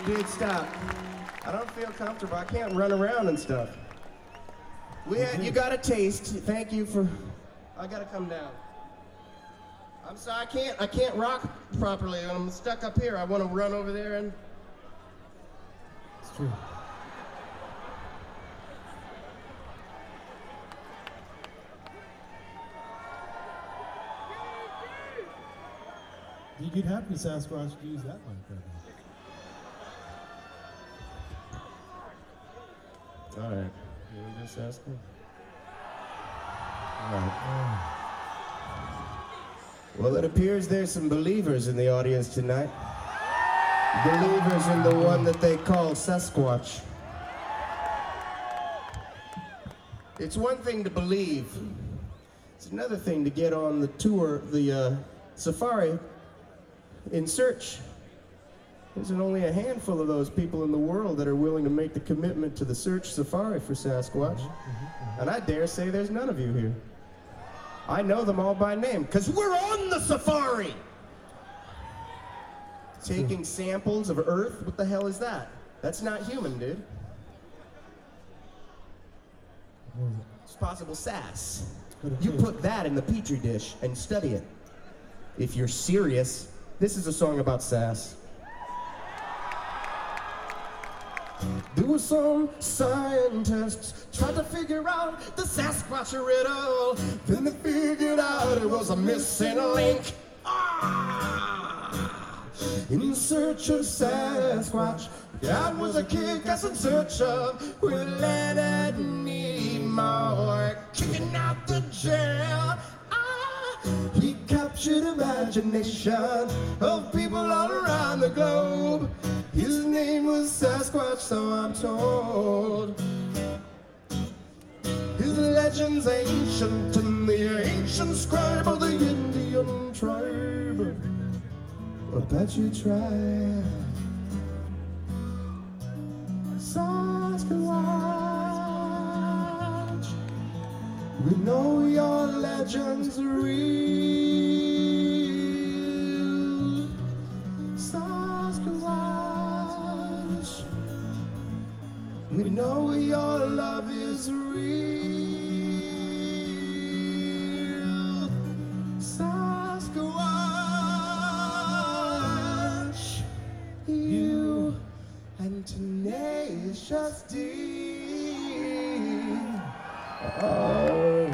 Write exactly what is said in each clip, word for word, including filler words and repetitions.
Dude, stop. I don't feel comfortable. I can't run around and stuff. We had, you got a taste. Thank you for... I gotta come down. I'm sorry, I can't, I can't rock properly. I'm stuck up here. I want to run over there and... It's true. You'd have to be Sasquatch to use that mic right now. All right. You want to just ask me? All right. Well, it appears there's some believers in the audience tonight. Believers in the one that they call Sasquatch. It's one thing to believe. It's another thing to get on the tour, the uh, safari, in search. There's only a handful of those people in the world that are willing to make the commitment to the search safari for Sasquatch. Mm-hmm, mm-hmm. And I dare say there's none of you here. I know them all by name, because we're on the safari! Taking samples of Earth? What the hell is that? That's not human, dude. It's possible sass. You put that in the petri dish and study it. If you're serious, this is a song about sass. There were some scientists tried to figure out the Sasquatch riddle. Then they figured out it was a missing link. Ah! In search of Sasquatch, God was a kick-ass in search of with Leonard Nimoy kicking out the jail. Ah! He captured imagination of people all around the globe. His name was Sasquatch, so I'm told. His legend's ancient, and the ancient scribe of the Indian tribe, Apache tribe. Sasquatch, we know your legend's real. Sasquatch, we know your love is real. Sasquatch, you and Tenacious D. Oh.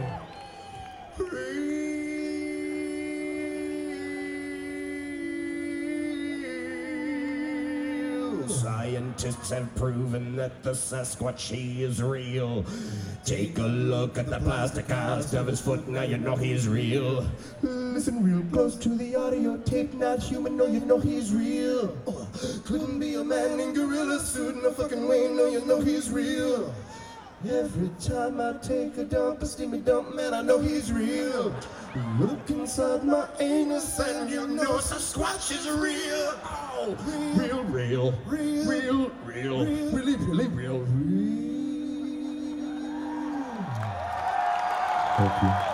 Scientists have proven that the Sasquatch, he is real. Take a look at the plastic cast of his foot, now you know he's real. Listen real close to the audio tape, not human, no, you know he's real. Oh, couldn't be a man in gorilla suit, no fucking way, no, you know he's real. Every time I take a dump, a steamy dump, man, I know he's real. Look inside my anus and you know Sasquatch is real. Oh, real, real, real, real, real, real, really, really real, real. Thank you.